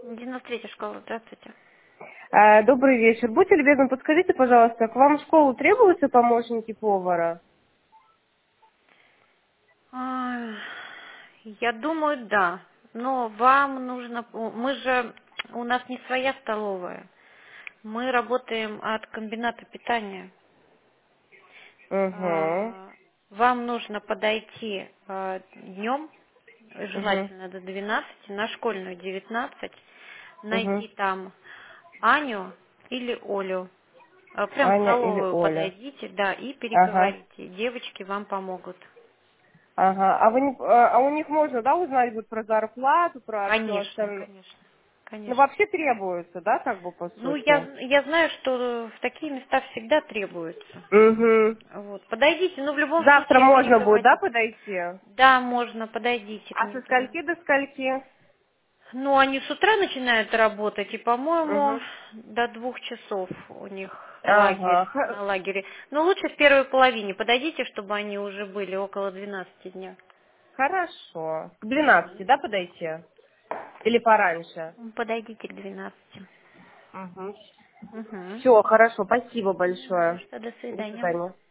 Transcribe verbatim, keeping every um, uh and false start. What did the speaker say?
девяносто третья школа, здравствуйте. А, добрый вечер. Будьте любезны, подскажите, пожалуйста, к вам в школу требуются помощники повара? А, Я думаю, да. Но вам нужно... Мы же... У нас не своя столовая. Мы работаем от комбината питания. Угу. А, Вам нужно подойти днем, Угу. желательно до двенадцати, на школьную девятнадцать, Угу. найти там Аню или Олю. А, Прям в Аня или столовую Оля? подойдите, да, и Ага. переговорите. Девочки вам помогут. Ага. А, вы не, а а у них можно, да, узнать вот про зарплату, про все Конечно, остальное? конечно, Ну, конечно. вообще требуется, да, как бы по Ну, я, сути? я знаю, что в такие места всегда требуются. Угу. Вот. Подойдите, ну, в любом Завтра случае можно будет, да, переговорите. подойти? Да, можно, подойдите к А со ним, скольки до поговорите. скольки? Ну, они с утра начинают работать, и, по-моему, Угу. до двух часов у них Ага. лагерь, Х- на лагере. Но лучше в первой половине подойдите, чтобы они уже были около двенадцати дня. Хорошо. К двенадцати, да, подойти? Или пораньше? М, Подойдите к двенадцати. Угу. Угу. Все, хорошо, спасибо Не за большое. что, до До свидания. свидания.